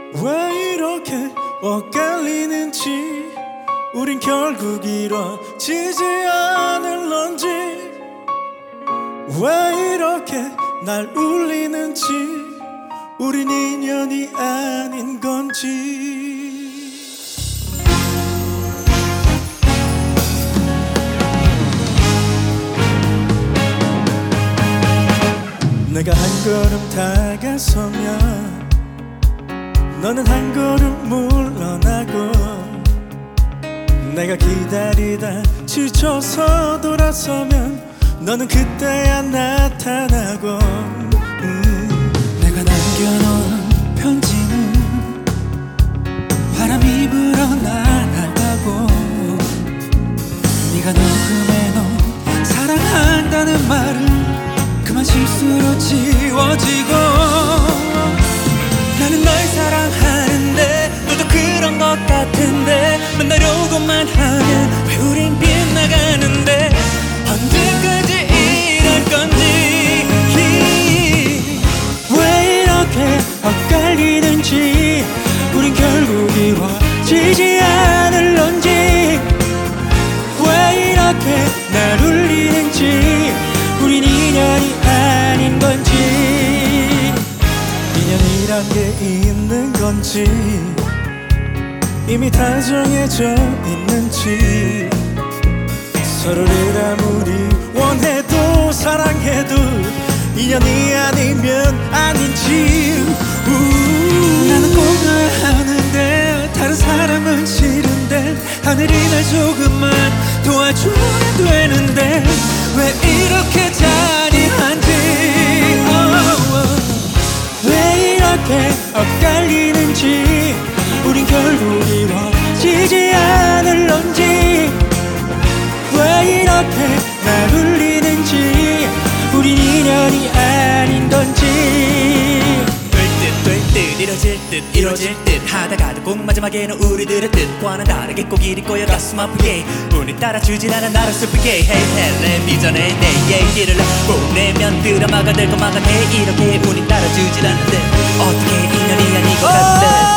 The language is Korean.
왜 이렇게 엇갈리는지 우린 결국 이뤄지지 않을런지 왜 이렇게 날 울리는지 우린 인연이 아닌 건지 내가 한 걸음 다가서면 너는 한 걸음 물러나고 내가 기다리다 지쳐서 돌아서면 너는 그때야 나타나고 내가 남겨놓은 편지는 바람이 불어 날아가고 네가 녹음해놓은 사랑한다는 말은 그만 실수로 지워지고 나는 널 사랑하는데 너도 그런 것 같은데 만나려고만 하면 왜 우린 빗나가는데 언제까지 이럴 건지 왜 이렇게 엇갈리는지 우린 결국 이루어지지 않을런지 왜 이렇게 날 울리는지 우린 인연이 아닌 건지 인연이란 게 있는 건지 이미 다 정해져 있는지 서로를 아무리 원해도 사랑해도 인연이 아니면 아닌지 나는 꼭 널 하는데 다른 사람은 싫은데 하늘이 날 조금만 도와줘야 되는데 왜 이렇게 잔인한지 왜 이렇게 엇갈리는지 우린 결국 이루어지지 않을런지 왜 이렇게 날 울리는지 우린 인연이 아닌 건지 될 듯 이뤄질 듯 이뤄질 듯 하다가도 꼭 마지막에는 우리들의 뜻과는 다르게 꼭 이리 꼬여 가슴 아프게 운이 따라주진 않아 나를 슬프게 내 비전에 내 얘기를 보내면 드라마가 될 것만 같아 이렇게 운이 따라주질 않는데 어떻게 인연이 아닌 것 같아